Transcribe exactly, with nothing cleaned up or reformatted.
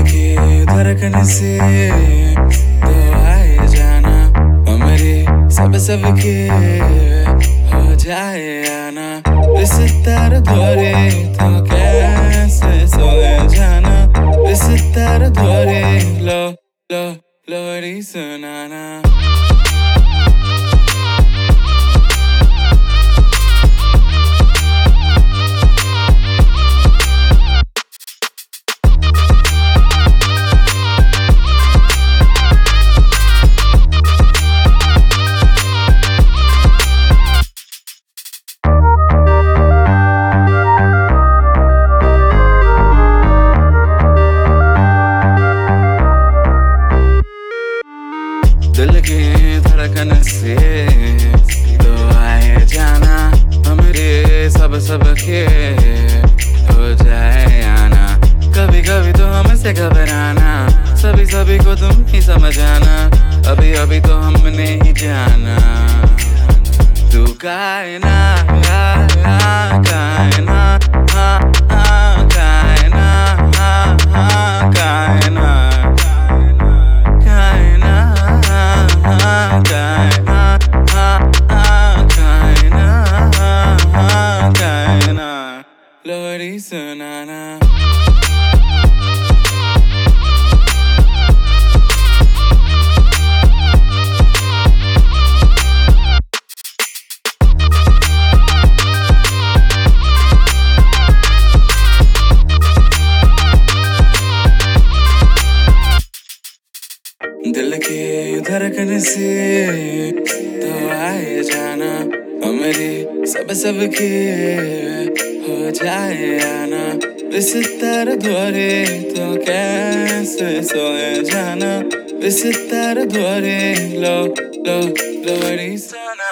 की धड़कन से तो आए जाना, हमारे सब सब के हो जाए आना। बिस्तर धोरे तो कैसे सोए जाना, बिस्तर धोरे लो लो लोरी सुनाना। दिल की धड़कन से तो आए जाना, हमरे सब सब के हो जाए आना। कभी कभी तो हमसे घबराना, सभी सभी को तुम ही समझाना। अभी अभी तो हमने ही जाना, तू कायना कायना कायना हाँ हाँ कायना हाँ हाँ कायना कायना हाँ कायना हाँ हाँ कायना हाँ कायना लोरी सुनाना। दिल की धड़कन से तो आए जाना, हमारे सब सब के हो जाए आना। बिस्तर धोरे तो कैसे सोए जाना, बिस्तर धोरे लो लो लोरी सुना।